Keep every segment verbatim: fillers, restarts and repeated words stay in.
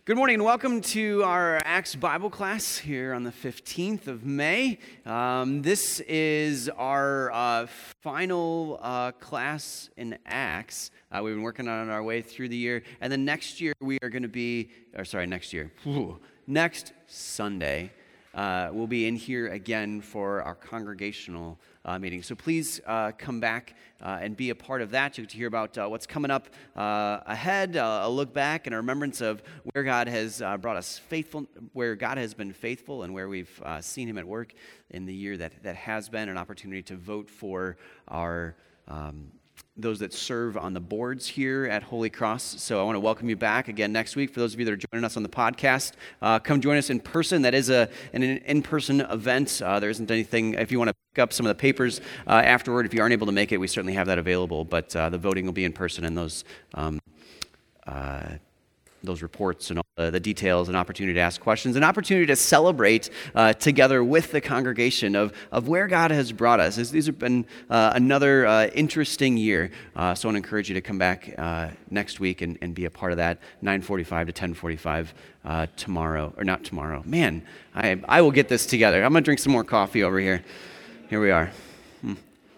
Good morning and welcome to our Acts Bible class here on the fifteenth of May. Um, this is our uh, final uh, class in Acts. Uh, we've been working on it our way through the year. And then next year we are going to be, or sorry, next year, Whew. next Sunday, uh, we'll be in here again for our congregational uh, meeting. So please uh, come back uh, and be a part of that to, to hear about uh, what's coming up uh, ahead, uh, a look back and a remembrance of where God has uh, brought us faithful, where God has been faithful and where we've uh, seen Him at work in the year that, that has been, an opportunity to vote for our um, those that serve on the boards here at Holy Cross. So I want to welcome you back again next week. For those of you that are joining us on the podcast, uh, come join us in person. That is a an in-person event. Uh, there isn't anything, if you want to pick up some of the papers uh, afterward, if you aren't able to make it, we certainly have that available. But uh, the voting will be in person, and those um, uh, those reports and all the, the details, an opportunity to ask questions, an opportunity to celebrate uh, together with the congregation of, of where God has brought us. This, these have been uh, another uh, interesting year, uh, so I want to encourage you to come back uh, next week and, and be a part of that, nine forty-five to ten forty-five uh, tomorrow, or not tomorrow. Man, I, I will get this together. I'm going to drink some more coffee over here. Here we are. Hmm.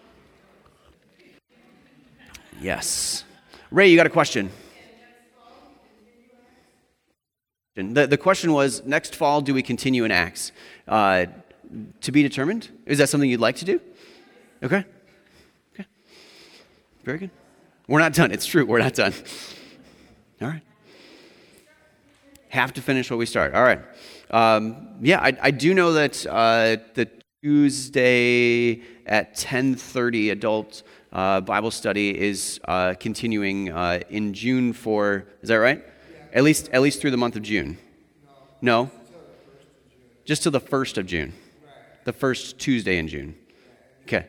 Yes. Ray, you got a question? The, the question was, next fall, do we continue in Acts? Uh, to be determined? Is that something you'd like to do? Okay. Okay. Very good. We're not done. It's true. We're not done. All right. Have to finish what we start. All right. Um, yeah, I, I do know that uh, the Tuesday at ten thirty adult uh, Bible study is uh, continuing uh, in June for, is that right? At least at least through the month of June. No? Just till the first of June. The first Tuesday in June. Okay.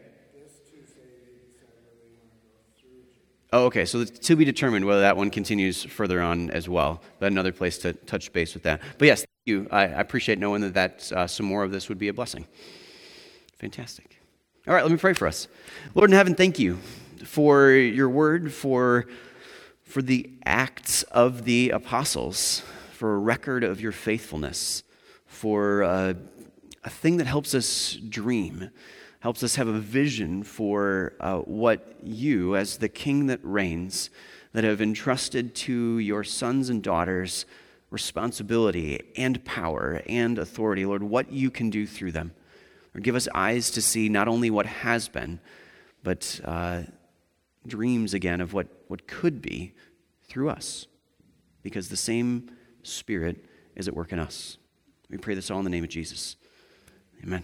Oh, okay. So it's to be determined whether that one continues further on as well. But another place to touch base with that. But yes, thank you. I, I appreciate knowing that, that uh, some more of this would be a blessing. Fantastic. All right, let me pray for us. Lord in heaven, thank you for your word, for... for the acts of the apostles, for a record of your faithfulness, for uh, a thing that helps us dream, helps us have a vision for uh, what you, as the King that reigns, that have entrusted to your sons and daughters responsibility and power and authority, Lord, what you can do through them. Or give us eyes to see not only what has been, but uh, dreams again of what, what could be through us, because the same Spirit is at work in us. We pray this all in the name of Jesus. Amen.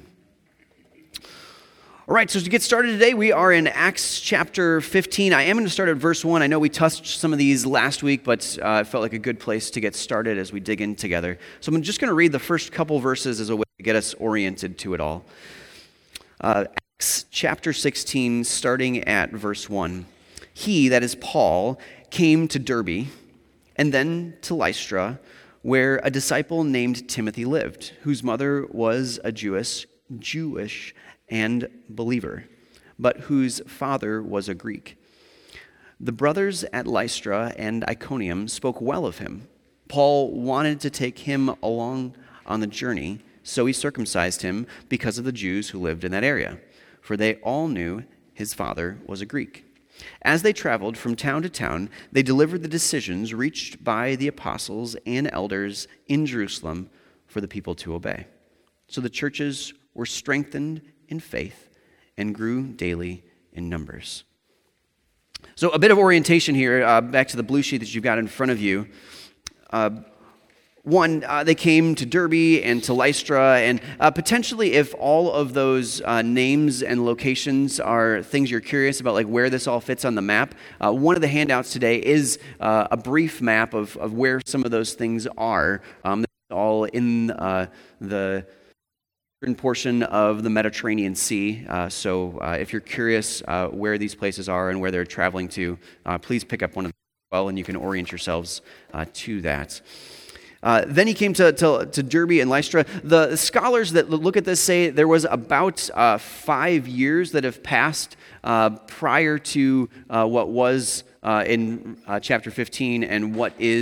All right, so to get started today, we are in Acts chapter fifteen. I am going to start at verse one. I know we touched some of these last week, but uh, it felt like a good place to get started as we dig in together. So I'm just going to read the first couple verses as a way to get us oriented to it all. Uh, Acts chapter sixteen, starting at verse one. He, that is Paul, came to Derbe and then to Lystra, where a disciple named Timothy lived, whose mother was a Jewess, Jewish and believer, but whose father was a Greek. The brothers at Lystra and Iconium spoke well of him. Paul wanted to take him along on the journey, so he circumcised him because of the Jews who lived in that area, for they all knew his father was a Greek. As they traveled from town to town, they delivered the decisions reached by the apostles and elders in Jerusalem for the people to obey. So the churches were strengthened in faith and grew daily in numbers. So a bit of orientation here, uh, back to the blue sheet that you've got in front of you. Uh, One, uh, they came to Derbe and to Lystra, and uh, potentially if all of those uh, names and locations are things you're curious about, like where this all fits on the map, uh, one of the handouts today is uh, a brief map of, of where some of those things are, um, all in uh, the portion of the Mediterranean Sea. Uh, so uh, if you're curious uh, where these places are and where they're traveling to, uh, please pick up one of them as well, and you can orient yourselves uh, to that. Uh, then he came to, to, to Derbe and Lystra. The scholars that look at this say there was about uh, five years that have passed uh, prior to uh, what was uh, in uh, chapter fifteen and what is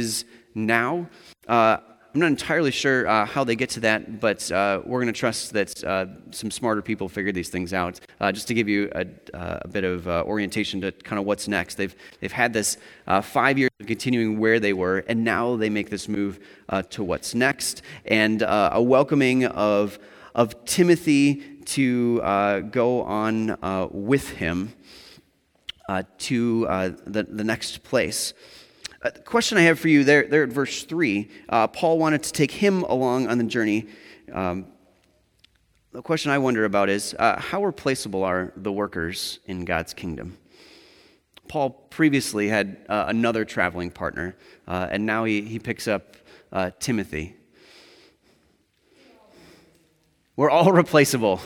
now. Uh, I'm not entirely sure uh, how they get to that, but uh, we're going to trust that uh, some smarter people figured these things out. Uh, just to give you a, uh, a bit of uh, orientation to kind of what's next, they've they've had this uh, five years of continuing where they were, and now they make this move uh, to what's next, and uh, a welcoming of of Timothy to uh, go on uh, with him uh, to uh, the the next place. Uh, the question I have for you there, there at verse three, uh, Paul wanted to take him along on the journey. Um, the question I wonder about is, uh, how replaceable are the workers in God's kingdom? Paul previously had uh, another traveling partner, uh, and now he, he picks up uh, Timothy. We're all replaceable.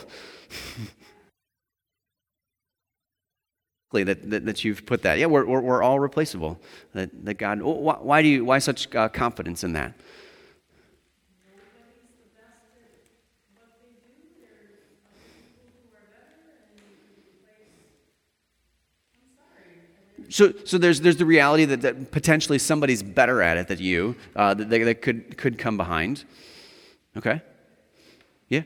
That, that that you've put that. Yeah, we're we're, we're all replaceable. That that God. Why, why do you? Why such uh, confidence in that? So so there's there's the reality that, that potentially somebody's better at it than you. Uh, that, that could could come behind. Okay. Yeah.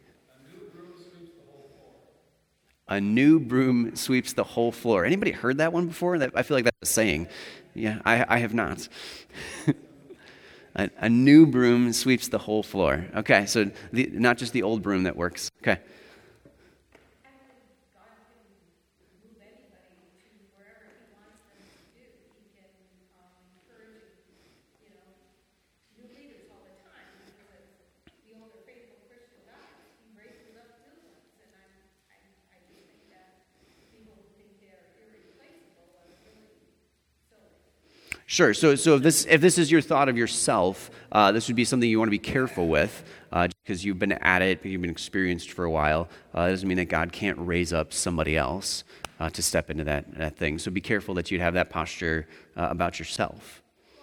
A new broom sweeps the whole floor. Anybody heard that one before? That, I feel like that's a saying. Yeah, I, I have not. a, a new broom sweeps the whole floor. Okay, so the, not just the old broom that works. Okay. Sure. So, so if this if this is your thought of yourself, uh, this would be something you want to be careful with, uh, because you've been at it, you've been experienced for a while. Uh, it doesn't mean that God can't raise up somebody else uh, to step into that that thing. So be careful that you'd have that posture uh, about yourself.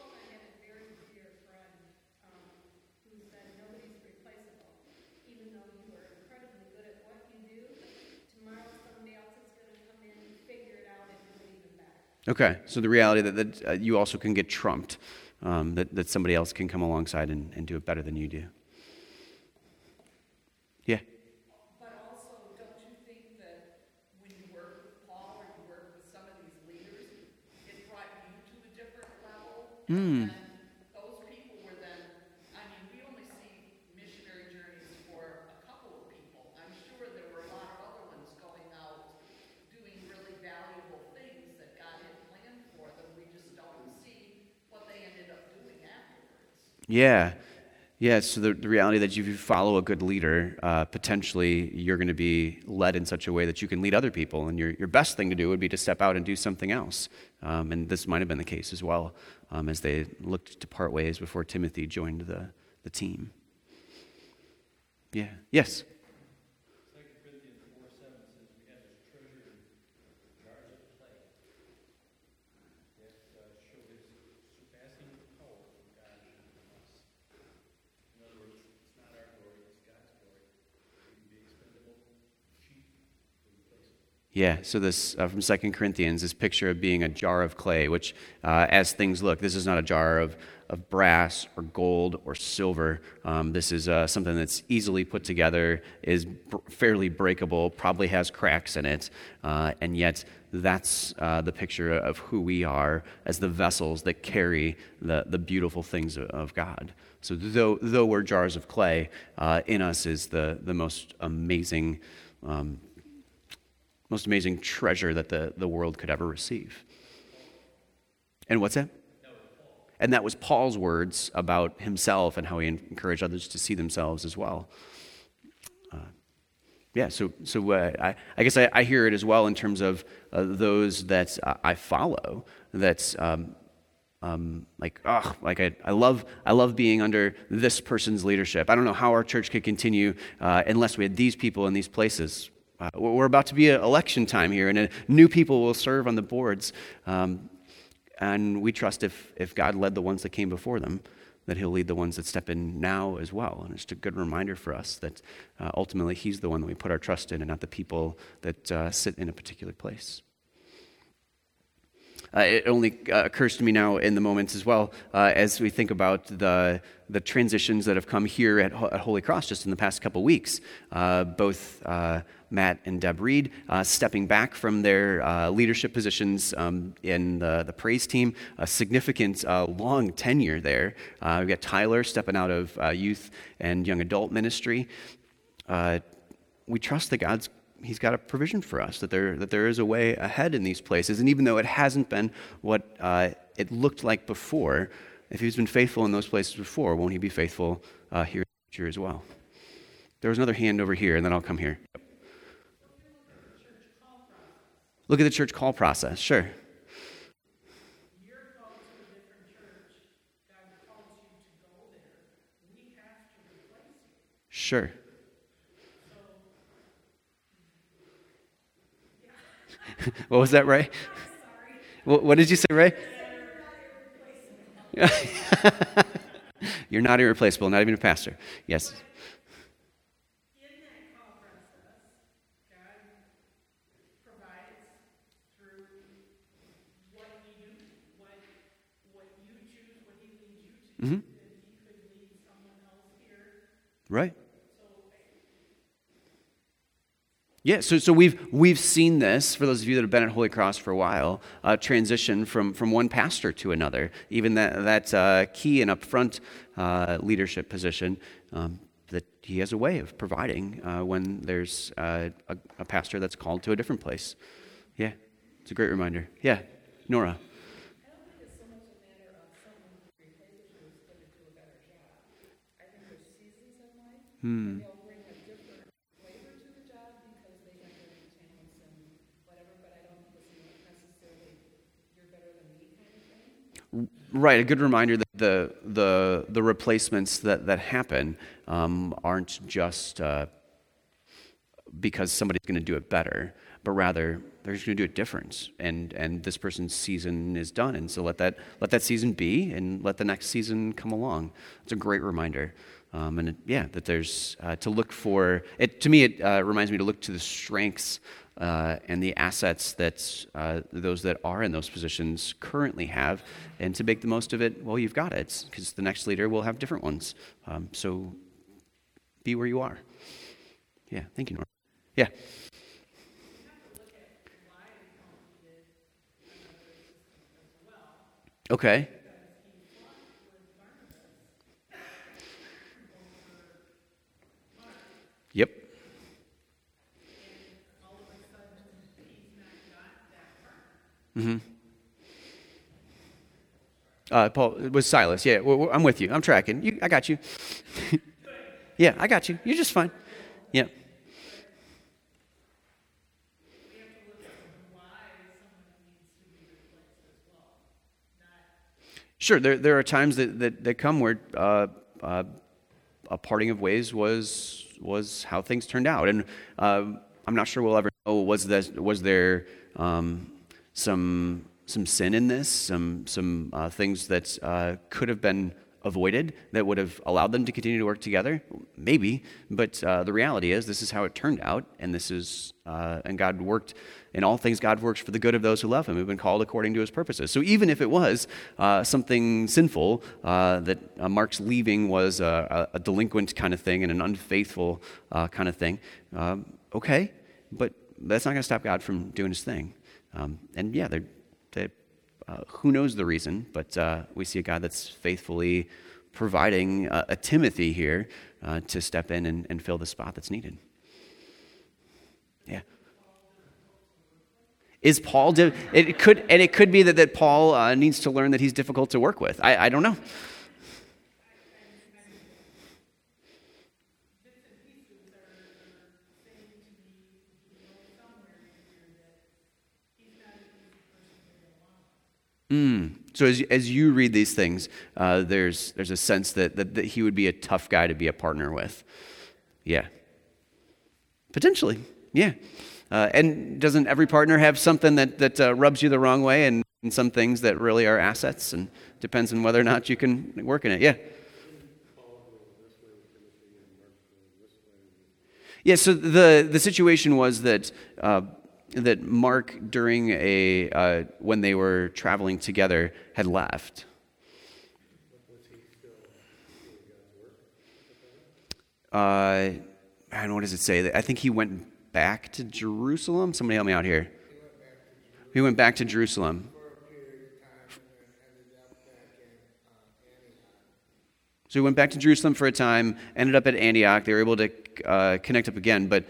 Okay, so the reality that, that uh, you also can get trumped, um, that, that somebody else can come alongside and, and do it better than you do. Yeah. But also, don't you think that when you work with Paul or you work with some of these leaders, it brought you to a different level? Mm. And those people were then, I mean, we only see missionary journeys for a couple of people. I'm sure there were a lot of other ones going out doing really valuable things that God had planned for them. We just don't see what they ended up doing afterwards. Yeah. Yeah, so the, the reality that if you follow a good leader, uh, potentially you're going to be led in such a way that you can lead other people, and your, your best thing to do would be to step out and do something else. Um, and this might have been the case as well, um, as they looked to part ways before Timothy joined the, the team. Yeah. Yes? Yeah, so this, uh, from Second Corinthians, this picture of being a jar of clay, which, uh, as things look, this is not a jar of, of brass or gold or silver. Um, this is uh, something that's easily put together, is br- fairly breakable, probably has cracks in it, uh, and yet that's uh, the picture of who we are as the vessels that carry the, the beautiful things of, of God. So though, though we're jars of clay, uh, in us is the, the most amazing um most amazing treasure that the, the world could ever receive. And what's that? that and that was Paul's words about himself and how he encouraged others to see themselves as well. Uh, yeah, so so uh, I, I guess I, I hear it as well in terms of uh, those that uh, I follow. That's um, um, like, oh, like I, I love I love being under this person's leadership. I don't know how our church could continue uh, unless we had these people in these places. Uh, we're about to be an election time here, and uh, new people will serve on the boards. Um, and we trust if, if God led the ones that came before them, that he'll lead the ones that step in now as well. And it's just a good reminder for us that uh, ultimately he's the one that we put our trust in and not the people that uh, sit in a particular place. Uh, it only uh, occurs to me now in the moments as well uh, as we think about the the transitions that have come here at, at Holy Cross just in the past couple weeks. Uh, both uh, Matt and Deb Reed uh, stepping back from their uh, leadership positions um, in the, the praise team, a significant uh, long tenure there. Uh, we've got Tyler stepping out of uh, youth and young adult ministry. Uh, we trust that God's He's got a provision for us, that there that there is a way ahead in these places. And even though it hasn't been what uh, it looked like before, if He's been faithful in those places before, won't He be faithful uh, here in the future as well? There was another hand over here, and then I'll come here. Look at the church call process, sure. You're called to a different church. God calls you to go there. We have to replace you. Sure. What was that, Ray? What, what did you say, Ray? You're not irreplaceable, not even a pastor. Yes. In that call process, God provides through what you do, what what you choose, what He leads you to. Mm-hmm. And He could lead someone else here. Right. Yeah, so so we've we've seen this, for those of you that have been at Holy Cross for a while, uh, transition from, from one pastor to another. Even that that uh, key and upfront uh, leadership position, um, that he has a way of providing uh, when there's uh, a, a pastor that's called to a different place. Yeah, it's a great reminder. Yeah, Nora. I don't think it's so much a matter of someone who replaces you is going to do a better job. I think there's seasons in life, Hmm. and they'll bring a different flavor to the job because they have different talents and whatever, but I don't think it's necessarily you're better than me kind of thing. Right, a good reminder that the the the replacements that that happen um, aren't just uh, because somebody's going to do it better, but rather they're just going to do it different. And and this person's season is done, and so let that let that season be, and let the next season come along. It's a great reminder, um, and it, yeah, that there's uh, to look for it. To me, it uh, reminds me to look to the strengths uh, and the assets that uh, those that are in those positions currently have, and to make the most of it. Well, you've got it, because the next leader will have different ones. Um, so be where you are. Yeah, thank you, Nora. Yeah. Okay. Yep. Mm-hmm. Uh, Paul, it was Silas. Yeah, well, well, I'm with you. I'm tracking. You, I got you. Yeah, I got you. You're just fine. Yeah. Sure, there there are times that, that, that come where uh, uh, a parting of ways was was how things turned out, and uh, I'm not sure we'll ever know was this, was there um, some some sin in this, some some uh, things that uh, could have been avoided that would have allowed them to continue to work together? Maybe, but uh, the reality is this is how it turned out, and this is uh, and God worked in all things. God works for the good of those who love Him, who've been called according to His purposes. So even if it was uh, something sinful, uh, that uh, Mark's leaving was a, a delinquent kind of thing and an unfaithful uh, kind of thing, um, okay, but that's not going to stop God from doing His thing. Um, and yeah, they're, they Uh, who knows the reason, but uh, we see a God that's faithfully providing uh, a Timothy here uh, to step in and, and fill the spot that's needed. Yeah. Is Paul, di- it could, and it could be that, that Paul uh, needs to learn that he's difficult to work with. I, I don't know. Mm. So as as you read these things, uh, there's there's a sense that, that that he would be a tough guy to be a partner with. Yeah. Potentially, yeah. Uh, and doesn't every partner have something that that uh, rubs you the wrong way, and, and some things that really are assets, and depends on whether or not you can work in it. Yeah. Yeah. So the the situation was that. Uh, that Mark, during a uh, when they were traveling together, had left. Uh, and what does it say? I think he went back to Jerusalem. Somebody help me out here. He went back to Jerusalem. So he went back to Jerusalem for a time, ended up at Antioch. They were able to uh, connect up again, but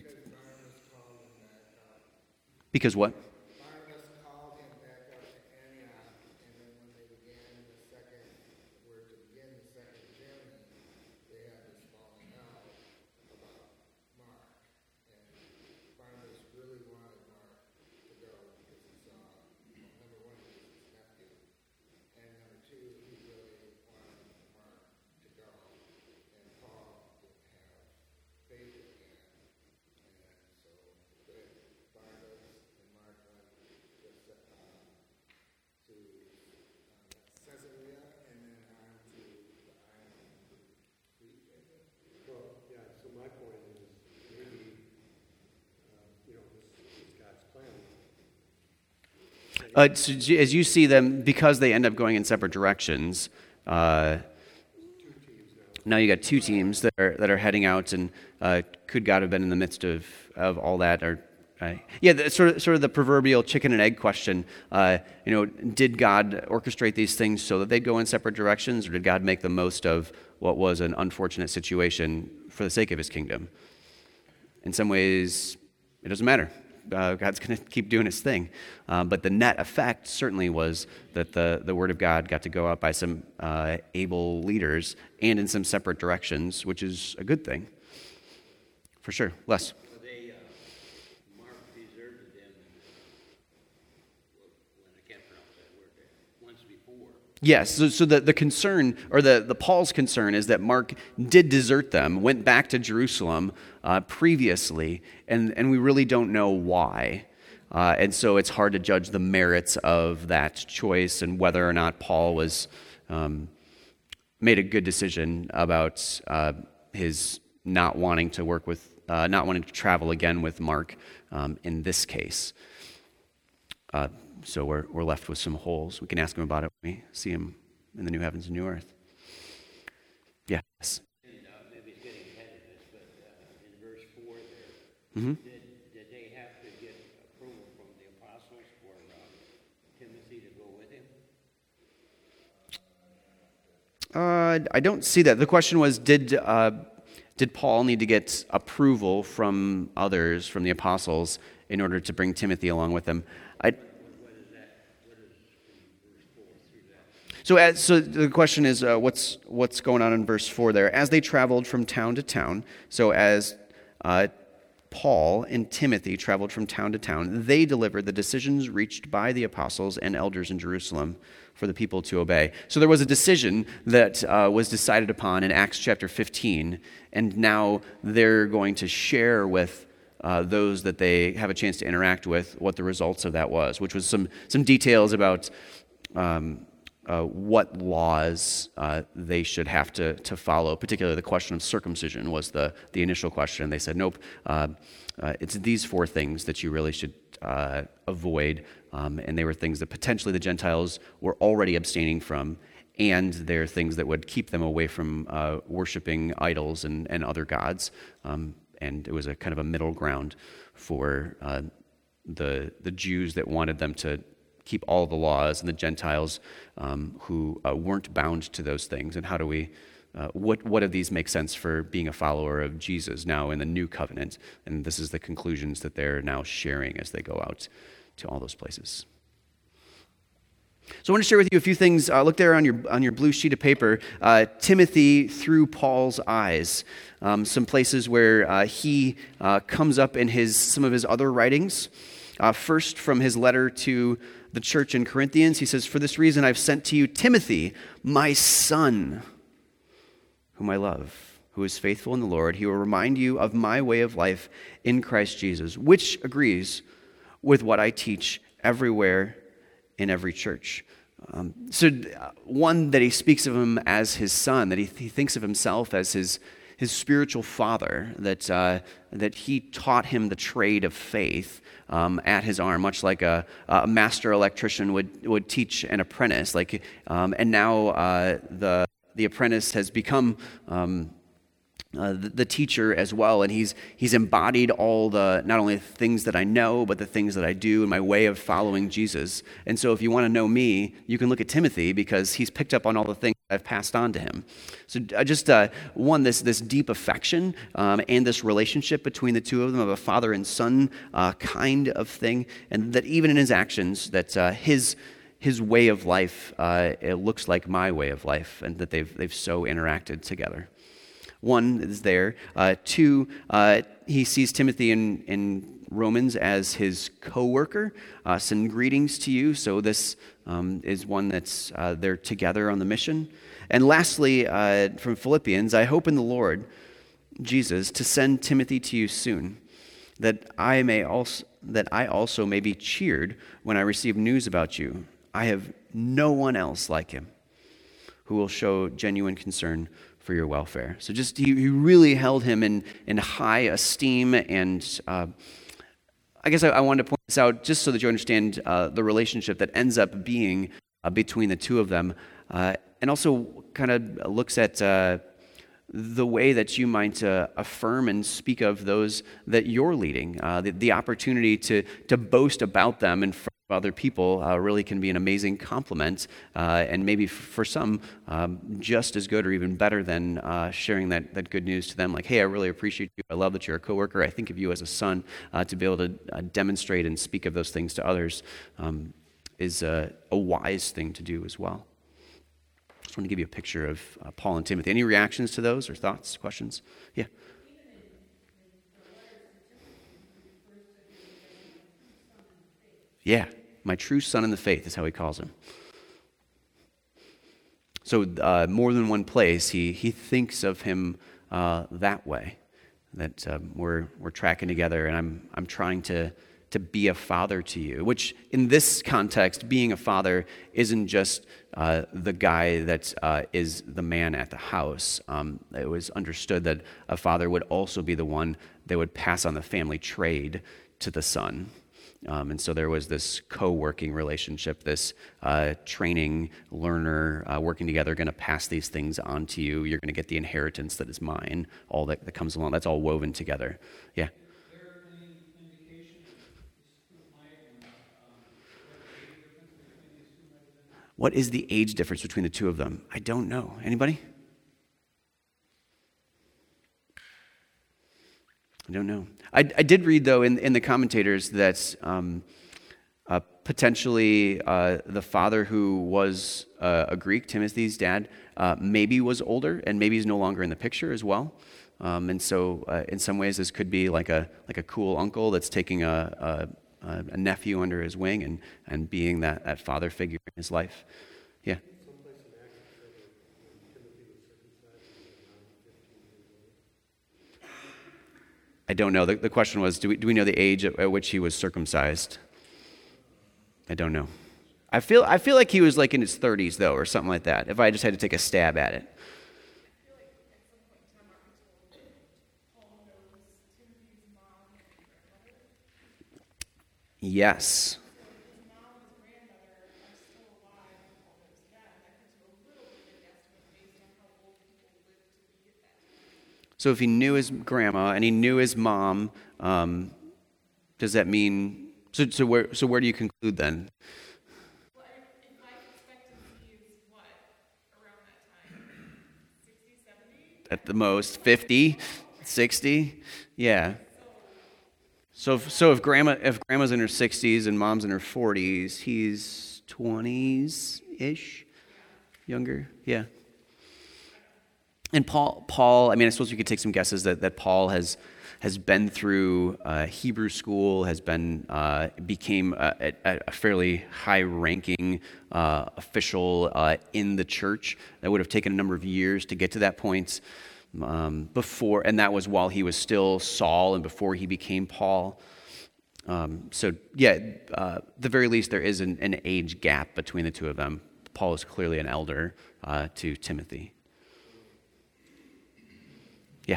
because what? Barnabas called him back up to Antioch, and then when they began the second, were to begin the second journey, they had this falling out about Mark. And Barnabas really wanted Mark to go because he saw, well, number one, he was his nephew, and number two, he really wanted Mark to go, and Paul didn't have faith again. And so they, Barnabas and Mark went to, uh, to uh, Caesarea and then on to the island of Crete, I think. Well, yeah, so my point is maybe, uh, you know, this is God's plan. Uh, so j- as you see them, because they end up going in separate directions, uh, now you got two teams that are that are heading out, and uh, could God have been in the midst of, of all that? Or uh, yeah, the, sort of sort of the proverbial chicken and egg question. Uh, you know, did God orchestrate these things so that they'd go in separate directions, or did God make the most of what was an unfortunate situation for the sake of His kingdom? In some ways, it doesn't matter. Uh, God's going to keep doing His thing. Uh, but the net effect certainly was that the, the Word of God got to go out by some uh, able leaders and in some separate directions, which is a good thing. For sure. Les? So they, uh, Mark deserted them, well, I can't pronounce that word there, once before. Yes, so, so the, the concern, or the, the Paul's concern is that Mark did desert them, went back to Jerusalem uh, previously, and, and we really don't know why. Uh, and so it's hard to judge the merits of that choice and whether or not Paul was um, made a good decision about uh, his not wanting to work with, uh, not wanting to travel again with Mark um, in this case. Uh, So we're we're left with some holes. We can ask him about it when we see him in the new heavens and new earth. Yes. And, uh, maybe it's getting ahead of this, but uh, in verse four there, Mm-hmm. did, did they have to get approval from the apostles for uh, Timothy to go with him? Uh, I don't see that. The question was, did uh, did Paul need to get approval from others, from the apostles, in order to bring Timothy along with him? I. So, as, so the question is, uh, what's what's going on in verse four there? As they traveled from town to town, so as uh, Paul and Timothy traveled from town to town, they delivered the decisions reached by the apostles and elders in Jerusalem for the people to obey. So there was a decision that uh, was decided upon in Acts chapter fifteen, and now they're going to share with uh, those that they have a chance to interact with what the results of that was, which was some some details about Um, Uh, what laws uh, they should have to, to follow. Particularly the question of circumcision was the, the initial question. They said, nope, uh, uh, it's these four things that you really should uh, avoid. Um, and they were things that potentially the Gentiles were already abstaining from, and they're things that would keep them away from uh, worshiping idols and, and other gods. Um, and it was a kind of a middle ground for uh, the the Jews that wanted them to keep all the laws, and the Gentiles um, who uh, weren't bound to those things. And how do we, uh, what what of these make sense for being a follower of Jesus now in the new covenant? And this is the conclusions that they're now sharing as they go out to all those places. So I want to share with you a few things. Uh, look there on your on your blue sheet of paper. Uh, Timothy through Paul's eyes. Um, some places where uh, he uh, comes up in his some of his other writings. Uh, first, from his letter to the church in Corinthians, he says, "For this reason I've sent to you Timothy, my son, whom I love, who is faithful in the Lord. He will remind you of my way of life in Christ Jesus, which agrees with what I teach everywhere in every church." Um, so, uh, one, that he speaks of him as his son, that he, he thinks of himself as his his spiritual father, that, uh, that he taught him the trade of faith um, at his arm, much like a, a master electrician would, would teach an apprentice. Like, um, and now uh, the, the apprentice has become um, Uh, the, the teacher as well, and he's he's embodied all the, not only things that I know, but the things that I do in my way of following Jesus. And so if you want to know me, you can look at Timothy, because he's picked up on all the things I've passed on to him. So I just, uh, one, this this deep affection um, and this relationship between the two of them, of a father and son uh, kind of thing, and that even in his actions, that uh, his his way of life, uh, it looks like my way of life, and that they've they've so interacted together. One is there. Uh, two, uh, he sees Timothy in, in Romans as his co-worker. Uh, send greetings to you. So this um, is one that's uh, they're together on the mission. And lastly, uh, from Philippians, I hope in the Lord Jesus to send Timothy to you soon, that I may also that I also may be cheered when I receive news about you. I have no one else like him who will show genuine concern for your welfare. So just, he, he really held him in, in high esteem, and uh, I guess I, I wanted to point this out just so that you understand uh, the relationship that ends up being uh, between the two of them, uh, and also kind of looks at uh, the way that you might uh, affirm and speak of those that you're leading. Uh, the, the opportunity to, to boast about them in front of other people uh, really can be an amazing compliment, uh, and maybe f- for some um, just as good or even better than uh, sharing that, that good news to them. Like, hey, I really appreciate you. I love that you're a coworker. I think of you as a son. Uh, to be able to uh, demonstrate and speak of those things to others um, is a, a wise thing to do as well. Just want to give you a picture of uh, Paul and Timothy. Any reactions to those or thoughts, questions? Yeah. Yeah, my true son in the faith is how he calls him. So uh, more than one place, he he thinks of him uh, that way, that um, we're we're tracking together, and I'm I'm trying to to be a father to you. Which in this context, being a father isn't just uh, the guy that uh, is the man at the house. Um, it was understood that a father would also be the one that would pass on the family trade to the son. Um, and so there was this co-working relationship, this uh, training, learner, uh, working together, going to pass these things on to you. You're going to get the inheritance that is mine, all that, that comes along. That's all woven together. Yeah? What is the age difference between the two of them? I don't know. Anybody? I don't know. I, I did read, though, in, in the commentators that um, uh, potentially uh, the father who was uh, a Greek, Timothy's dad, uh, maybe was older, and maybe he's no longer in the picture as well. Um, and so uh, in some ways this could be like a like a cool uncle that's taking a, a, a nephew under his wing and, and being that, that father figure in his life. Yeah. I don't know. The, the question was, do we, do we know the age at, at which he was circumcised? I don't know. I feel I feel like he was like in his thirties, though, or something like that, if I just had to take a stab at it. Yes. So if he knew his grandma and he knew his mom, um, does that mean, so, so, where, so where do you conclude then? Well, if life expectancy is what, around that time? sixty, seventy? At the most, fifty, sixty? Yeah. So if, so if grandma if grandma's in her sixties and mom's in her forties, he's twenties-ish, younger? Yeah. And Paul, Paul, I mean, I suppose we could take some guesses that, that Paul has has been through uh, Hebrew school, has been uh, became a, a, a fairly high-ranking uh, official uh, in the church. That would have taken a number of years to get to that point. Um, before, and that was while he was still Saul and before he became Paul. Um, so, yeah, uh, at the very least, there is an, an age gap between the two of them. Paul is clearly an elder uh, to Timothy. Yeah.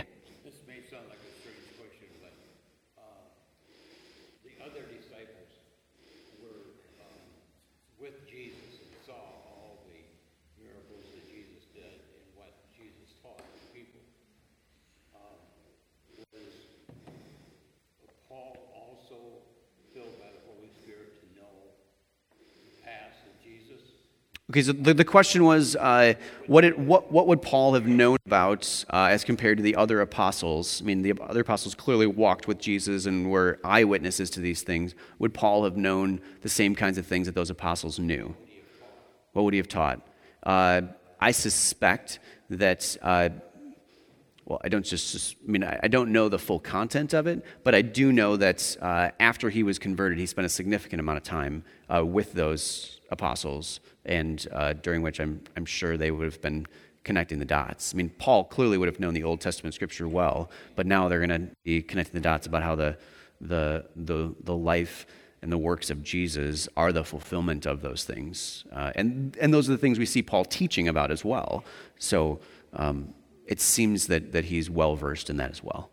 Okay, so the, the question was, uh, what, it, what, what would Paul have known about uh, as compared to the other apostles? I mean, the other apostles clearly walked with Jesus and were eyewitnesses to these things. Would Paul have known the same kinds of things that those apostles knew? What would he have taught? Uh, I suspect that, uh, well, I don't just, just I mean, I, I don't know the full content of it, but I do know that uh, after he was converted, he spent a significant amount of time uh, with those apostles, and uh, during which I'm, I'm sure they would have been connecting the dots. I mean, Paul clearly would have known the Old Testament scripture well, but now they're going to be connecting the dots about how the, the, the, the life and the works of Jesus are the fulfillment of those things. Uh, and, and those are the things we see Paul teaching about as well. So um, it seems that, that he's well-versed in that as well.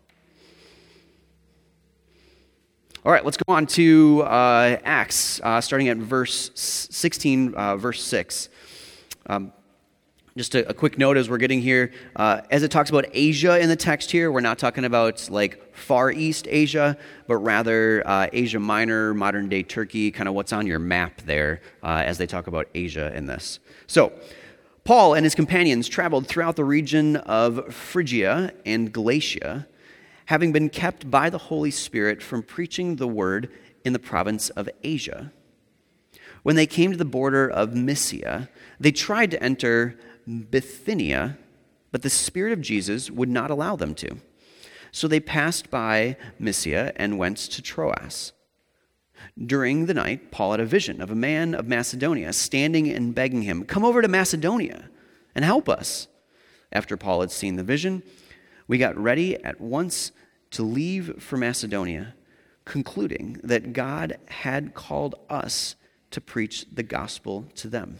All right, let's go on to uh, Acts, uh, starting at verse sixteen, uh, verse six. Um, just a, a quick note as we're getting here. Uh, as it talks about Asia in the text here, we're not talking about like Far East Asia, but rather uh, Asia Minor, modern-day Turkey, kind of what's on your map there uh, as they talk about Asia in this. So, Paul and his companions traveled throughout the region of Phrygia and Galatia, having been kept by the Holy Spirit from preaching the word in the province of Asia. When they came to the border of Mysia, they tried to enter Bithynia, but the Spirit of Jesus would not allow them to. So they passed by Mysia and went to Troas. During the night, Paul had a vision of a man of Macedonia standing and begging him, "Come over to Macedonia and help us." After Paul had seen the vision, we got ready at once to leave for Macedonia, concluding that God had called us to preach the gospel to them.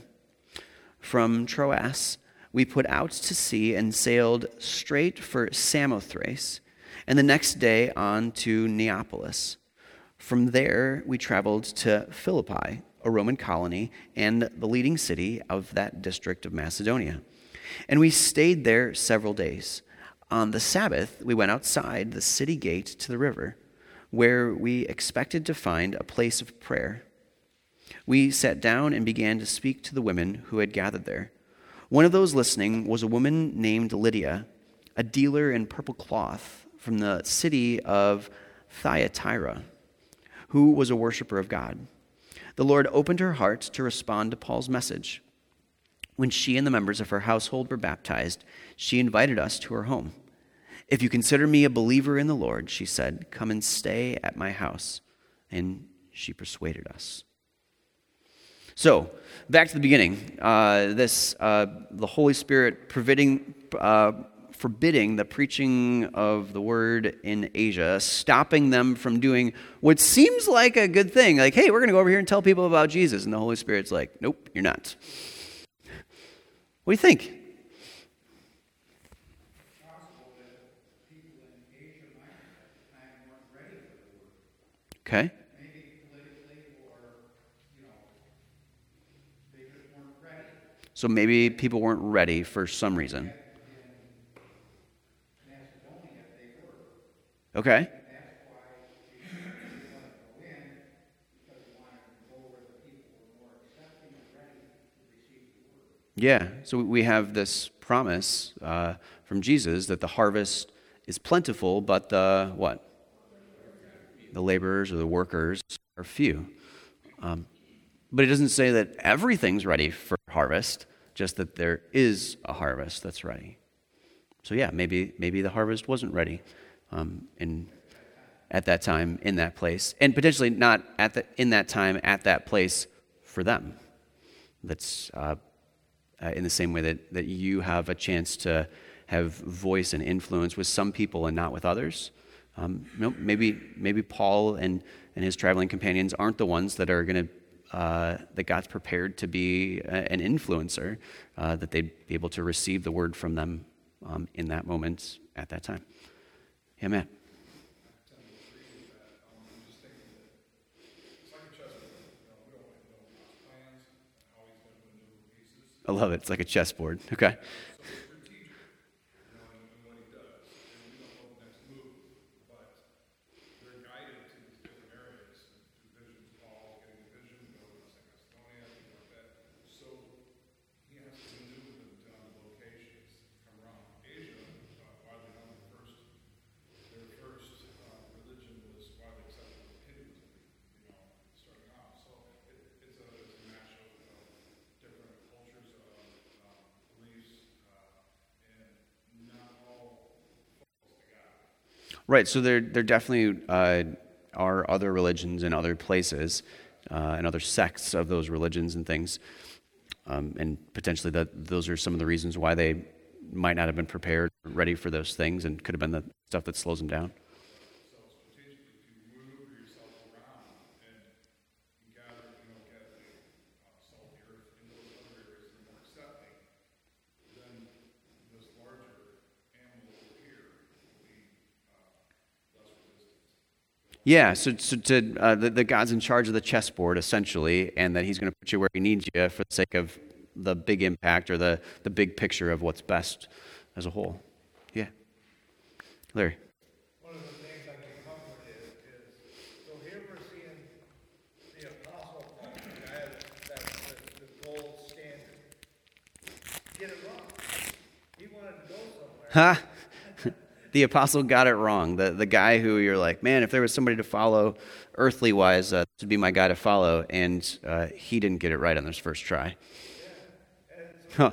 From Troas, we put out to sea and sailed straight for Samothrace, and the next day on to Neapolis. From there, we traveled to Philippi, a Roman colony and the leading city of that district of Macedonia. And we stayed there several days. On the Sabbath, we went outside the city gate to the river, where we expected to find a place of prayer. We sat down and began to speak to the women who had gathered there. One of those listening was a woman named Lydia, a dealer in purple cloth from the city of Thyatira, who was a worshiper of God. The Lord opened her heart to respond to Paul's message. When she and the members of her household were baptized, she invited us to her home. "If you consider me a believer in the Lord," she said, "come and stay at my house." And she persuaded us. So, back to the beginning. Uh, this, uh, the Holy Spirit forbidding, uh, forbidding the preaching of the word in Asia, stopping them from doing what seems like a good thing. Like, hey, we're going to go over here and tell people about Jesus. And the Holy Spirit's like, nope, you're not. What do you think? Okay. So maybe people weren't ready for some reason. Okay. Yeah, so we have this promise uh, from Jesus that the harvest is plentiful, but the what? The laborers or the workers are few. Um, but it doesn't say that everything's ready for harvest, just that there is a harvest that's ready. So yeah, maybe maybe the harvest wasn't ready um, in at that time in that place, and potentially not at the in that time at that place for them. That's uh, Uh, in the same way that, that you have a chance to have voice and influence with some people and not with others. Um, you know, maybe maybe Paul and, and his traveling companions aren't the ones that are going to, uh, that God's prepared to be a, an influencer, uh, that they'd be able to receive the word from them um, in that moment at that time. Yeah, Matt. I love it. It's like a chessboard. Okay. Right, so there, there definitely uh, are other religions in other places uh, and other sects of those religions and things. Um, and potentially that those are some of the reasons why they might not have been prepared, ready for those things, and could have been the stuff that slows them down. Yeah, so, so to, uh, the, the God's in charge of the chessboard, essentially, and that he's going to put you where he needs you for the sake of the big impact or the, the big picture of what's best as a whole. Yeah. Larry. One of the things I can comfort is, is so here we're seeing the apostle, Paul, the guy that's the, the gold standard, get it wrong. He wanted to go somewhere. Ha! The apostle got it wrong. The the guy who you're like, man, if there was somebody to follow earthly wise, uh, this would be my guy to follow. And uh, he didn't get it right on this first try. Huh.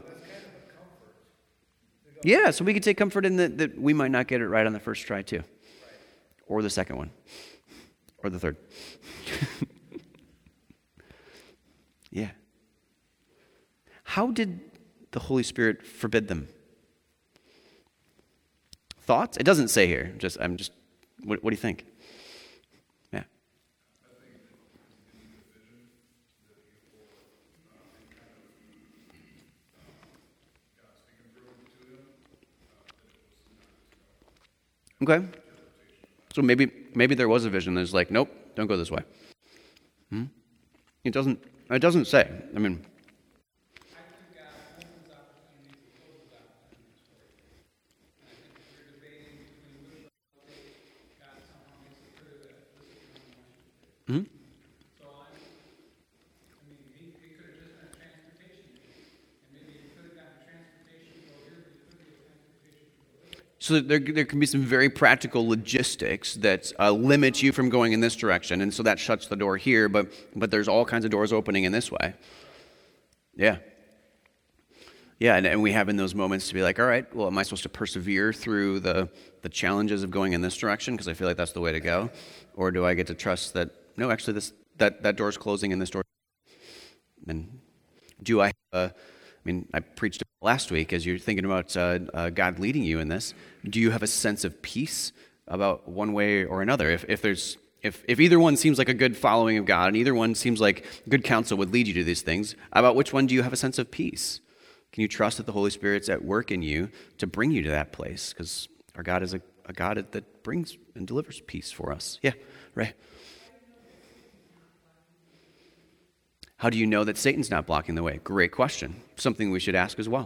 Yeah, so we could take comfort in that, that we might not get it right on the first try too. Or the second one. Or the third. Yeah. How did the Holy Spirit forbid them? Thoughts? It doesn't say here. Just I'm just. What, what do you think? Yeah. Okay. So maybe maybe there was a vision that's like, nope, don't go this way. Hmm? It doesn't. It doesn't say. I mean. Hmm? So there, there can be some very practical logistics that uh, limit you from going in this direction, and so that shuts the door here, but but there's all kinds of doors opening in this way. Yeah. Yeah, and, and we have in those moments to be like, all right, well, am I supposed to persevere through the, the challenges of going in this direction because I feel like that's the way to go? Or do I get to trust that, no, actually, this that, that door's closing and this door... And do I have a... I mean, I preached last week as you're thinking about uh, uh, God leading you in this. Do you have a sense of peace about one way or another? If if there's if if either one seems like a good following of God and either one seems like good counsel would lead you to these things, about which one do you have a sense of peace? Can you trust that the Holy Spirit's at work in you to bring you to that place? Because our God is a, a God that brings and delivers peace for us. Yeah, right. How do you know that Satan's not blocking the way? Great question. Something we should ask as well.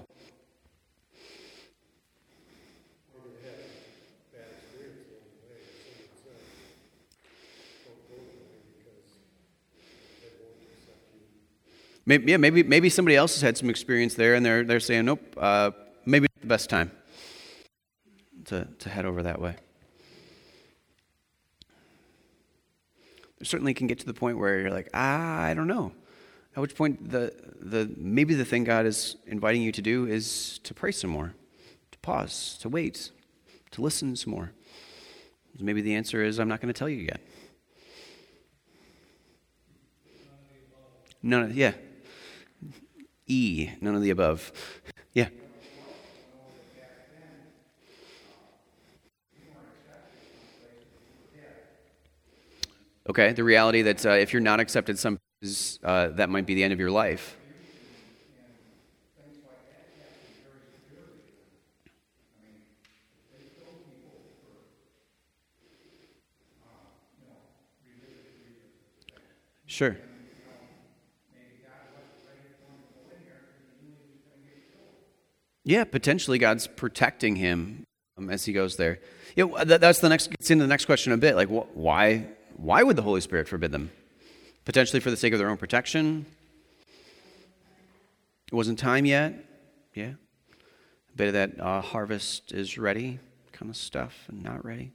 Maybe, yeah, maybe maybe somebody else has had some experience there, and they're they're saying, nope, uh, maybe not the best time to to head over that way. It certainly can get to the point where you're like, ah, I don't know. At which point, the the maybe the thing God is inviting you to do is to pray some more, to pause, to wait, to listen some more. Maybe the answer is, I'm not going to tell you yet. None of, yeah. E, none of the above. Yeah. Okay, the reality that uh, if you're not accepted some places, uh, that might be the end of your life. Sure. Yeah, potentially God's protecting him um, as he goes there. Yeah, that, that's the next. Gets into the next question a bit. Like, wh- why? Why would the Holy Spirit forbid them? Potentially for the sake of their own protection. It wasn't time yet. Yeah, a bit of that uh, harvest is ready kind of stuff, and not ready.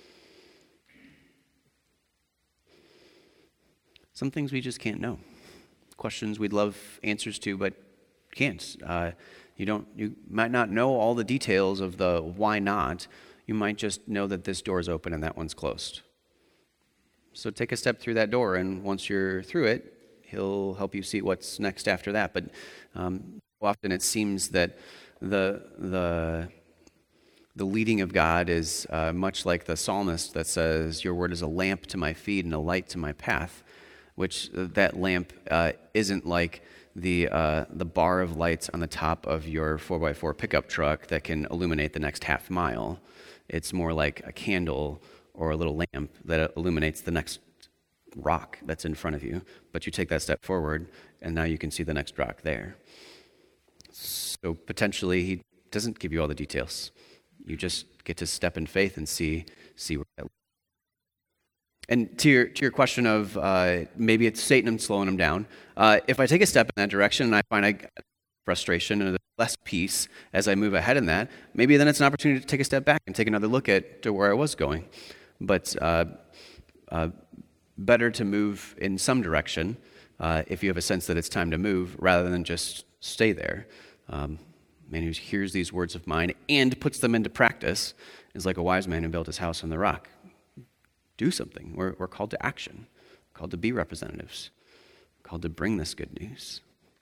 Some things we just can't know. Questions we'd love answers to, but can't. Uh, you don't. You might not know all the details of the why not. You might just know that this door is open and that one's closed. So take a step through that door, and once you're through it, he'll help you see what's next after that. But um, often it seems that the the the leading of God is uh, much like the psalmist that says, "Your word is a lamp to my feet and a light to my path," which uh, that lamp uh, isn't like the uh, the bar of lights on the top of your four by four pickup truck that can illuminate the next half mile. It's more like a candle or a little lamp that illuminates the next rock that's in front of you. But you take that step forward, and now you can see the next rock there. So potentially, he doesn't give you all the details. You just get to step in faith and see see where that leads. And to your to your question of uh, maybe it's Satan slowing him down. Uh, if I take a step in that direction and I find I get frustration and less peace as I move ahead in that, maybe then it's an opportunity to take a step back and take another look at to where I was going. But uh, uh, better to move in some direction uh, if you have a sense that it's time to move, rather than just stay there. Um, man who hears these words of mine and puts them into practice is like a wise man who built his house on the rock. Do something. We're, we're called to action, we're called to be representatives, we're called to bring this good news.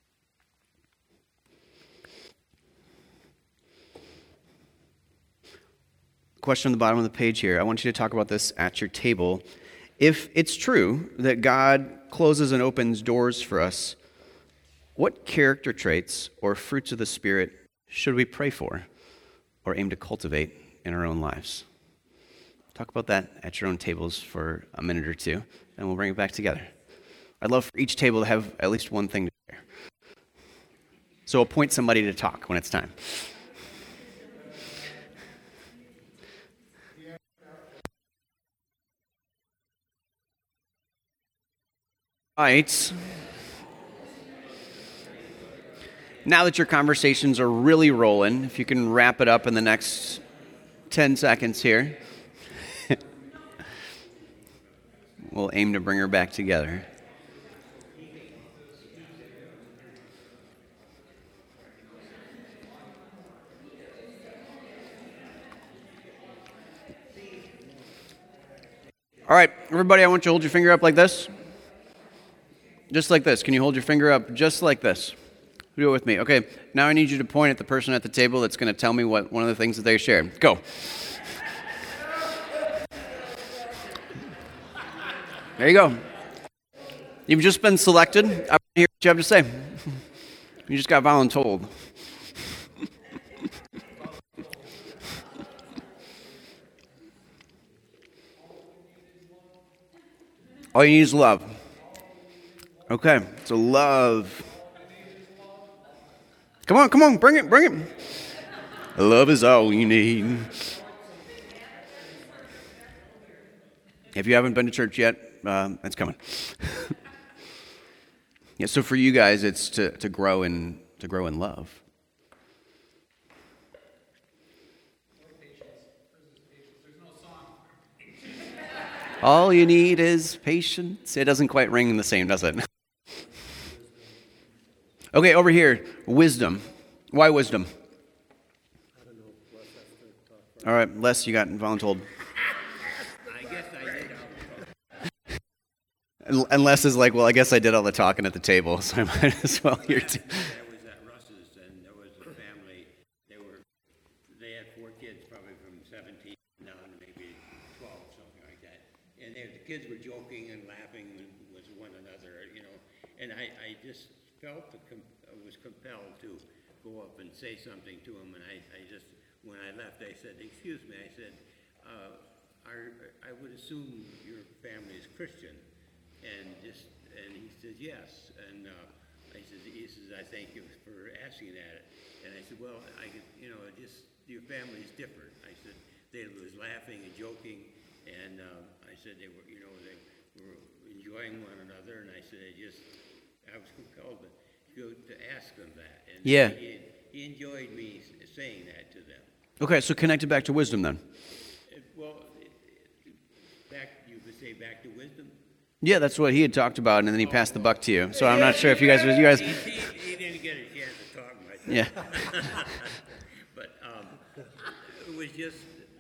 Question on the bottom of the page here. I want you to talk about this at your table. If it's true that God closes and opens doors for us, what character traits or fruits of the Spirit should we pray for or aim to cultivate in our own lives? Talk about that at your own tables for a minute or two, and we'll bring it back together. I'd love for each table to have at least one thing to share. So appoint somebody to talk when it's time. Right. Now that your conversations are really rolling, if you can wrap it up in the next ten seconds here, we'll aim to bring her back together. All right, everybody, I want you to hold your finger up like this. Just like this. Can you hold your finger up just like this? Do it with me. Okay, now I need you to point at the person at the table that's going to tell me what one of the things that they shared. Go. There you go. You've just been selected. I want to hear what you have to say. You just got voluntold. All you need is love. Okay, so love. Come on, come on, bring it, bring it. Love is all you need. If you haven't been to church yet, uh, it's coming. Yeah, so for you guys, it's to, to grow in to grow in love. All you need is patience. It doesn't quite ring the same, does it? Okay, over here, wisdom. Why wisdom? All right, Les, you got voluntold. I guess I did. And and Les is like, well, I guess I did all the talking at the table, so I might as well hear too. I was at Russ's, and there was a family. They were, they had four kids, probably from seventeen down to maybe twelve, something like that. And they, the kids were joking and laughing with, with one another, you know. And I, I just felt the com- I was compelled to go up and say something to him. And I, I just, when I left, I said, "Excuse me," I said, uh, are, I would assume your family is Christian. And just, and he says, yes. And uh, I said, he says, I thank you for asking that. And I said, well, I could, you know, just, your family is different. I said, they was laughing and joking. And uh, I said, they were, you know, they were enjoying one another. And I said, I just, I was compelled to go to ask them that. And Yeah. he, he enjoyed me saying that to them. Okay, so connect it back to wisdom then. It, well, it, it, back, you could say back to wisdom. Yeah, that's what he had talked about, and then he passed the buck to you. So I'm not sure if you guys, you guys, He, he, he didn't get a chance to talk much. yeah. But um, it was just,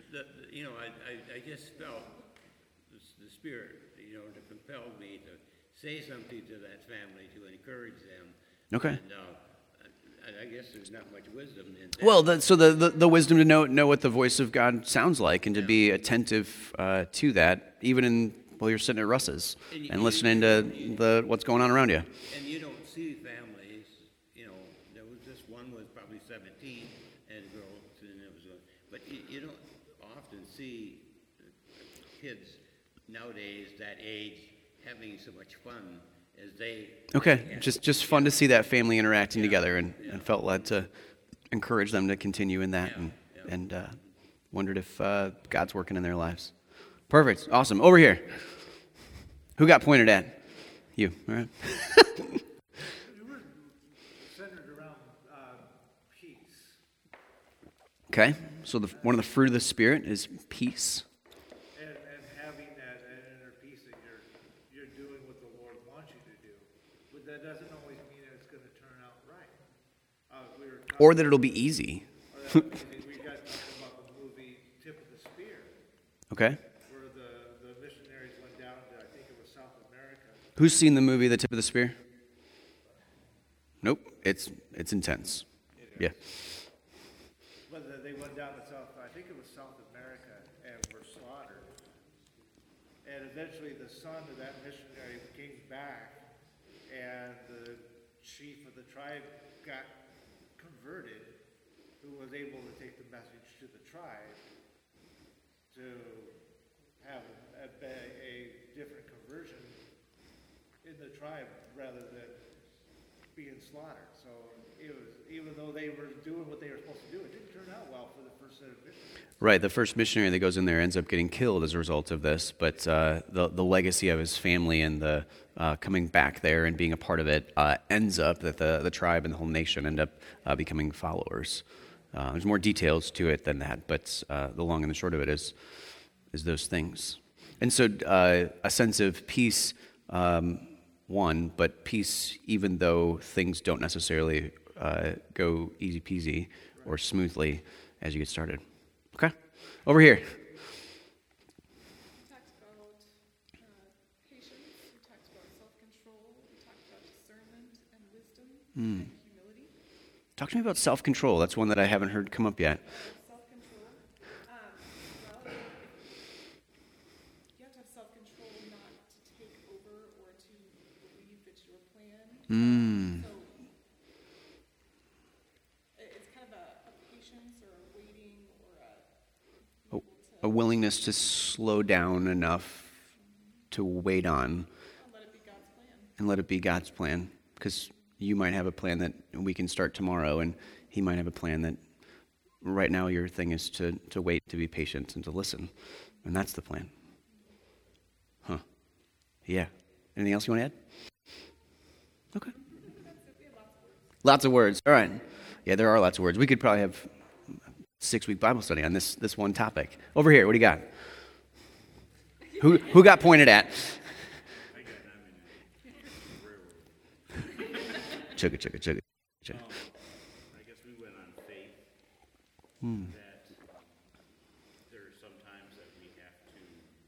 the, the- you know, I, I, I just felt the, s- the spirit, you know, that compelled me to say something to that family, to encourage them. Okay. And, uh, I, I guess there's not much wisdom in that. Well, the, so the, the, the wisdom to know know what the voice of God sounds like and to be attentive uh, to that, even in while you're sitting at Russ's And you- and listening to the what's going on around you. And you don't see families, you know, there was this one was probably seventeen, and a girl, and it was, a- but you, you don't often see kids nowadays that age having so much fun as they. Okay, had. just just fun to see that family interacting together, and, and felt led to encourage them to continue in that, Yeah, and yeah. and uh, wondered if uh, God's working in their lives. Perfect, awesome. Over here, who got pointed at? You. All right. You were centered around uh, peace. Okay, so the, one of the fruit of the Spirit is peace. And, and having that, that inner peace that you're, you're doing what the Lord wants you to do. But that doesn't always mean that it's going to turn out right. Uh, we were talking, Or that it'll be easy. or that we got talking about the movie Tip of the Spear, Okay. where the, the missionaries went down to, I think it was South America. Who's seen the movie The Tip of the Spear? Nope. It's it's intense. Yeah. But the- they went down to South, I think it was South America, and were slaughtered. And eventually the son of that missionary came back, and the chief of the tribe got converted, who was able to take the message to the tribe to have a, a, a different conversion in the tribe rather than being slaughtered. So it was, even though they were doing what they were supposed to do, it didn't turn out well for the first set of missionaries. Right. The first missionary that goes in there ends up getting killed as a result of this, but uh, the the legacy of his family and the uh, coming back there and being a part of it uh, ends up that the the tribe and the whole nation end up uh, becoming followers. Uh, there's more details to it than that, but uh, the long and the short of it is is those things. And so uh, a sense of peace, um, one, but peace even though things don't necessarily uh, go easy peasy or smoothly as you get started. Okay, over here. We talked about uh, patience, we talked about self-control, we talked about discernment and wisdom and humility. Talk to me about self-control. That's one that I haven't heard come up yet. Self-control, um, well, you have to have self-control not to take over or to believe that your plan. Mm. So it- it's kind of a, a patience or a waiting or a A, a willingness to slow down enough to wait on let it be God's plan. and let it be God's plan. Because you might have a plan that we can start tomorrow, and He might have a plan that right now your thing is to, to wait, to be patient, and to listen. And that's the plan. Huh. Yeah. Anything else you want to add? Okay. Lots of words. All right. Yeah, there are lots of words. We could probably have a six-week Bible study on this this one topic. Over here, what do you got? Who who got pointed at? Chugga, chugga, chugga, chugga. I guess we went on faith, that there are some times that we have to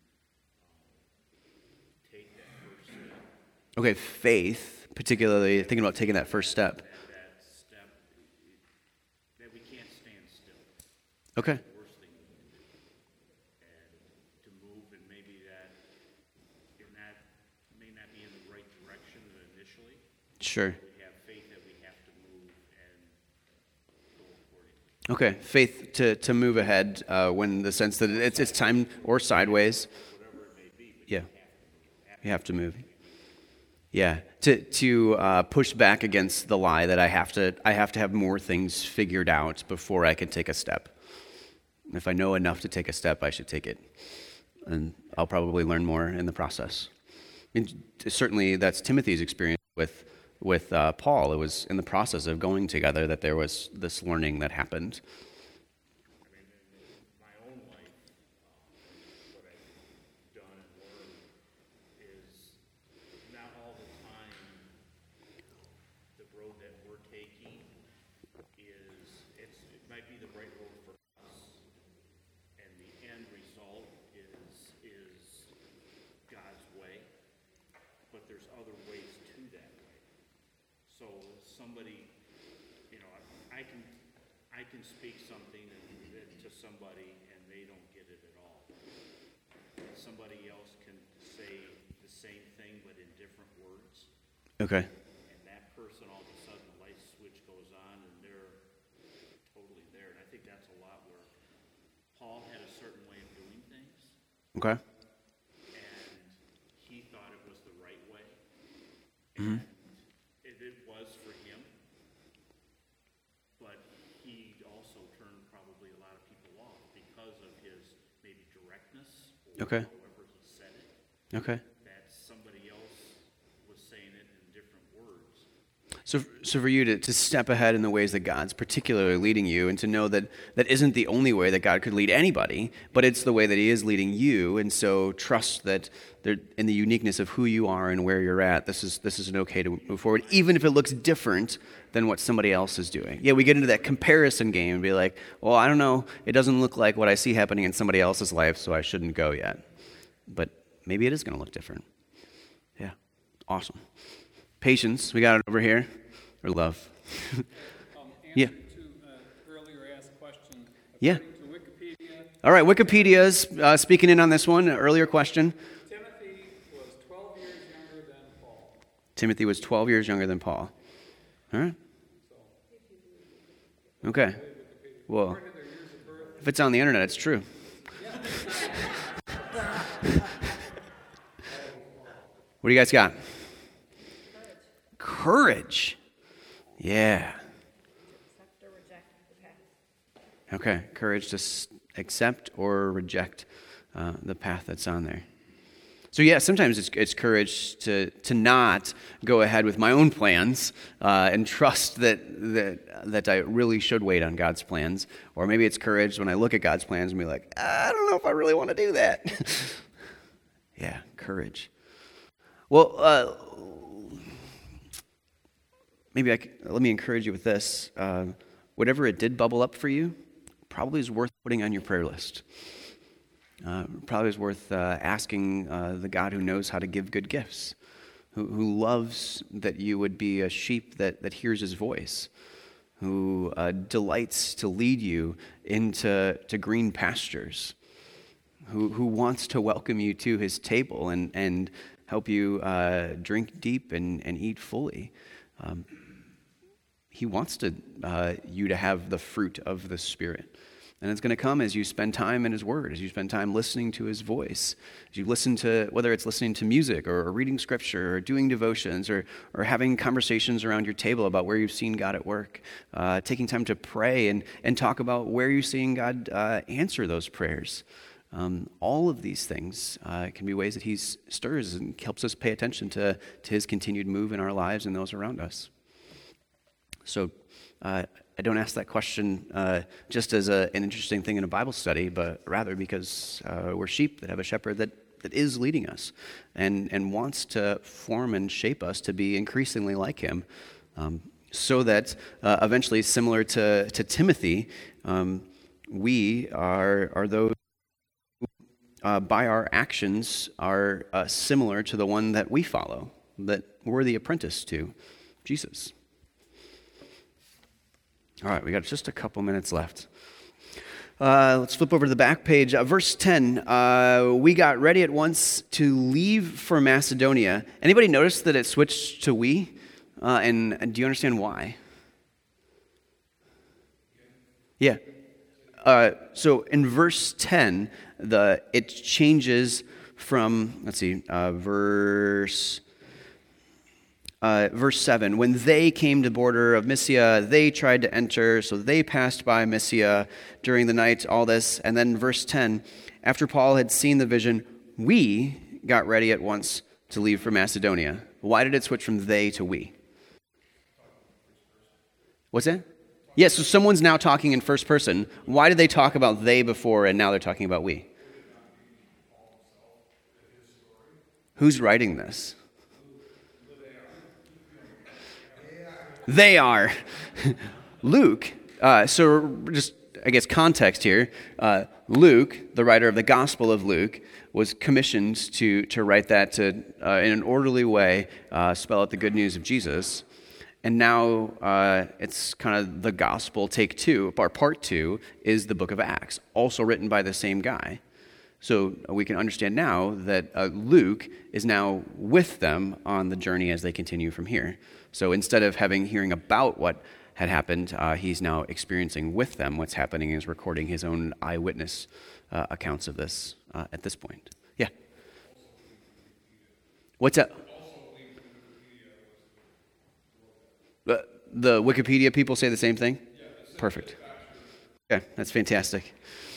um, take that first step. Okay, faith, particularly thinking about taking that first step. That, that step, that we can't stand still. Okay. The worst thing we can do. And to move, and maybe that, and that may not be in the right direction initially. Sure. We have faith that we have to move and go accordingly. Okay, faith to, to move ahead uh, when the sense that it's it's time or sideways. Yeah, you have to move. Yeah, to to uh, push back against the lie that I have to I have to have more things figured out before I can take a step. If I know enough to take a step, I should take it, and I'll probably learn more in the process. And certainly, that's Timothy's experience with. With uh, Paul, it was in the process of going together that there was this learning that happened. I mean, in my own life, um, what I've done and learned is not all the time the road that we're taking is, it's, it might be the right road for us, and the other ways to that way. So somebody, you know, I I can, I can speak something and- to somebody and they don't get it at all. Somebody else can say the same thing but in different words. Okay. And that person, all of a sudden, the light switch goes on and they're totally there. And I think that's a lot where Paul had a certain way of doing things. Okay. And he thought it was the right way. And it, it was for him. But he also turned probably a lot of people off because of his maybe directness or Okay. however he said it. Okay. That somebody else was saying it in different words. So, so for you to, to step ahead in the ways that God's particularly leading you, and to know that that isn't the only way that God could lead anybody, but it's the way that He is leading you, and so trust that there, in the uniqueness of who you are and where you're at, this is this is an okay to move forward, even if it looks different than what somebody else is doing. Yeah, we get into that comparison game and be like, well, I don't know, it doesn't look like what I see happening in somebody else's life, so I shouldn't go yet. But maybe it is going to look different. Yeah, awesome. Patience, we got it over here. Or love. Um, Yeah. answer to uh, earlier asked question. Yeah. According to Wikipedia, All right, Wikipedia's uh, speaking in on this one. Earlier question. Timothy was twelve years younger than Paul. Timothy was twelve years younger than Paul. All right. Okay. Well, According to their years of birth, if it's on the internet, it's true. What do you guys got? Courage. Yeah. Accept or reject the path. Okay. Courage to s- accept or reject uh, the path that's on there. So yeah, sometimes it's it's courage to to not go ahead with my own plans uh, and trust that that that I really should wait on God's plans. Or maybe it's courage when I look at God's plans and be like, I don't know if I really want to do that. Yeah, courage. Well, uh, maybe I c let me encourage you with this. Uh, whatever it did bubble up for you, probably is worth putting on your prayer list. Uh, probably is worth uh, asking uh, the God who knows how to give good gifts, who, who loves that you would be a sheep that, that hears His voice, who uh, delights to lead you into to green pastures, who, who wants to welcome you to His table and, and help you uh, drink deep and, and eat fully. Um, he wants to uh, you to have the fruit of the Spirit. And it's going to come as you spend time in His Word, as you spend time listening to His voice, as you listen to, whether it's listening to music or, or reading Scripture or doing devotions or, or having conversations around your table about where you've seen God at work, uh, taking time to pray and, and talk about where you're seeing God uh, answer those prayers. Um, all of these things uh, can be ways that He stirs and helps us pay attention to, to His continued move in our lives and those around us. So uh, I don't ask that question uh, just as a, an interesting thing in a Bible study, but rather because uh, we're sheep that have a shepherd that, that is leading us and, and wants to form and shape us to be increasingly like Him, um, so that uh, eventually, similar to, to Timothy, um, we are, are those who, uh, by our actions, are uh, similar to the one that we follow, that we're the apprentice to, Jesus. All right, we got just a couple minutes left. Uh, let's flip over to the back page. Uh, verse ten, uh, we got ready at once to leave for Macedonia. Anybody notice that it switched to we? Uh, and, and do you understand why? Yeah. Uh, so in verse ten, the it changes from, let's see, uh, verse... Uh, verse seven, when they came to the border of Mysia, they tried to enter, so they passed by Mysia during the night, all this. And then verse ten, after Paul had seen the vision, we got ready at once to leave for Macedonia. Why did it switch from they to we? What's that? Yes, yeah, so someone's now talking in first person. Why did they talk about they before and now they're talking about we? Who's writing this? They are. Luke, uh, so just I guess, context here, uh, Luke, the writer of the Gospel of Luke, was commissioned to, to write that to, uh, in an orderly way, uh, spell out the good news of Jesus. And now uh, it's kind of the Gospel, take two, or part two, is the book of Acts, also written by the same guy. So we can understand now that uh, Luke is now with them on the journey as they continue from here. So instead of having hearing about what had happened, uh, he's now experiencing with them what's happening and is recording his own eyewitness uh, accounts of this uh, at this point. Yeah. What's that? Uh, the Wikipedia people say the same thing? Perfect. Okay, that's fantastic.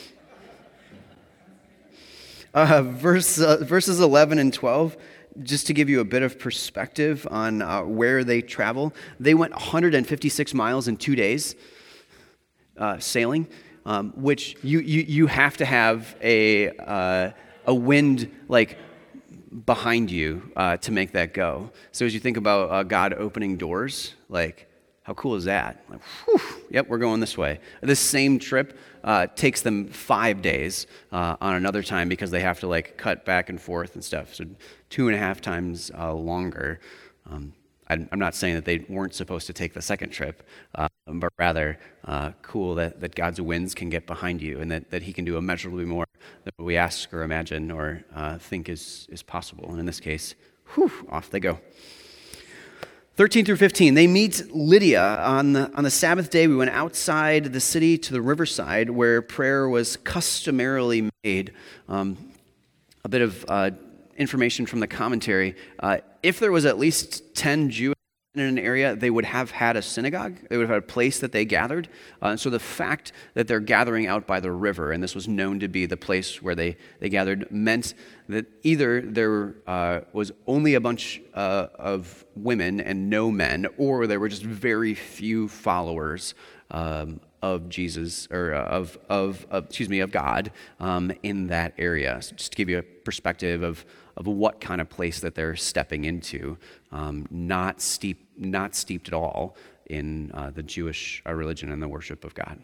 Uh, verse, uh, verses eleven and twelve, just to give you a bit of perspective on uh, where they travel. They went one hundred fifty-six miles in two days uh, sailing, um, which you, you you have to have a uh, a wind like behind you uh, to make that go. So as you think about uh, God opening doors, like how cool is that? Like, whew, yep, we're going this way. This same trip uh, takes them five days uh, on another time because they have to like cut back and forth and stuff. So two and a half times uh, longer. Um, I'm, I'm not saying that they weren't supposed to take the second trip, uh, but rather uh, cool that, that God's winds can get behind you and that, that he can do immeasurably more than what we ask or imagine or uh, think is, is possible. And in this case, whew, off they go. thirteen through fifteen, they meet Lydia on the, on the Sabbath day. We went outside the city to the riverside where prayer was customarily made. Um, a bit of uh, information from the commentary. Uh, if there was at least ten Jews in an area, they would have had a synagogue. They would have had a place that they gathered. Uh, so the fact that they're gathering out by the river, and this was known to be the place where they, they gathered, meant that either there uh, was only a bunch uh, of women and no men, or there were just very few followers um, of Jesus, or uh, of, of, of, excuse me, of God um, in that area. So just to give you a perspective of of what kind of place that they're stepping into, um, not steep, not steeped at all in uh, the Jewish uh, religion and the worship of God.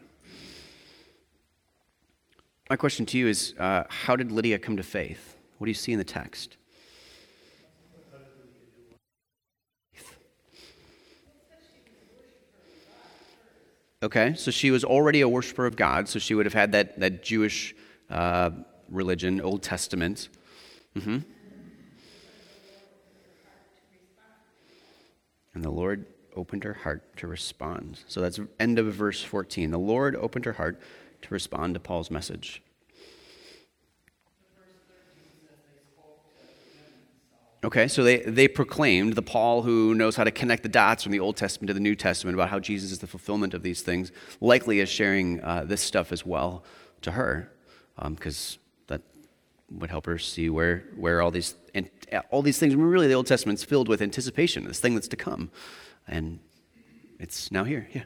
My question to you is, uh, how did Lydia come to faith? What do you see in the text? Okay, so she was already a worshiper of God, so she would have had that, that Jewish uh, religion, Old Testament. Mm-hmm. And the Lord opened her heart to respond. So that's end of verse fourteen. The Lord opened her heart to respond to Paul's message. Okay, so they, they proclaimed, the Paul who knows how to connect the dots from the Old Testament to the New Testament about how Jesus is the fulfillment of these things, likely is sharing uh, this stuff as well to her, because um, that would help her see where where all these and all these things. I mean, really, the Old Testament's filled with anticipation, this thing that's to come, and it's now here. Yeah.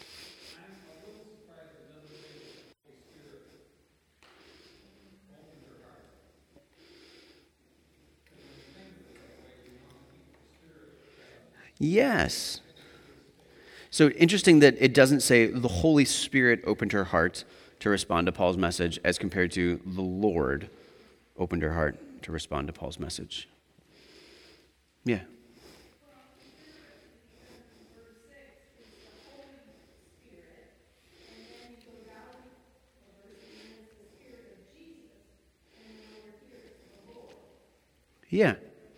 Yes. So interesting that it doesn't say the Holy Spirit opened her heart to respond to Paul's message as compared to the Lord opened her heart to respond to Paul's message. Yeah. Yeah.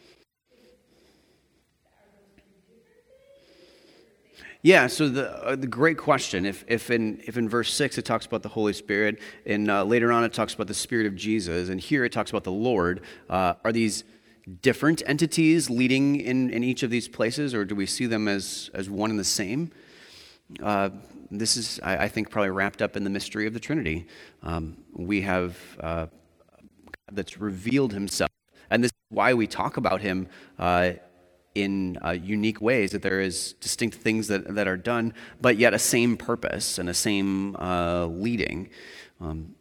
Yeah, so the uh, the great question, if if in if in verse six it talks about the Holy Spirit, and uh, later on it talks about the Spirit of Jesus, and here it talks about the Lord, uh, are these different entities leading in, in each of these places, or do we see them as, as one and the same? Uh, this is, I, I think, probably wrapped up in the mystery of the Trinity. Um, we have uh, God that's revealed himself, and this is why we talk about him uh in uh, unique ways, that there is distinct things that, that are done, but yet a same purpose and a same uh, leading. Um,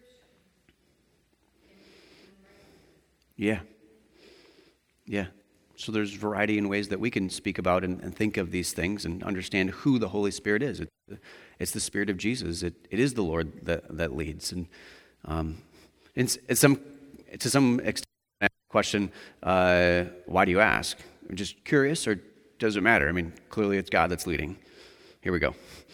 yeah. Yeah. So there's variety in ways that we can speak about and, and think of these things and understand who the Holy Spirit is. It, it's the Spirit of Jesus. It, it is the Lord that, that leads. And um, it's, it's some, to some extent, question, uh, why do you ask? I'm just curious, or does it matter? I mean, clearly it's God that's leading. Here we go.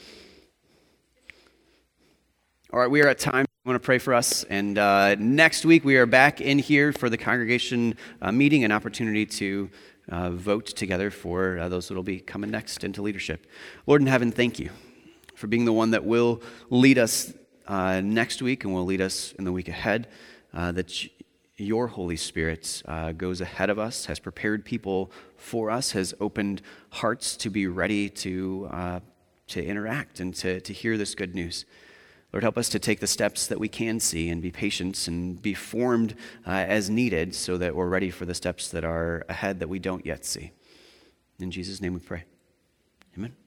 All right, we are at time. I want to pray for us, and uh, next week we are back in here for the congregation uh, meeting, an opportunity to uh, vote together for uh, those that will be coming next into leadership. Lord in heaven, thank you for being the one that will lead us uh, next week and will lead us in the week ahead, uh, that your Holy Spirit uh, goes ahead of us, has prepared people for us, has opened hearts to be ready to, uh, to interact and to, to hear this good news. Lord, help us to take the steps that we can see and be patient and be formed uh, as needed so that we're ready for the steps that are ahead that we don't yet see. In Jesus' name we pray. Amen.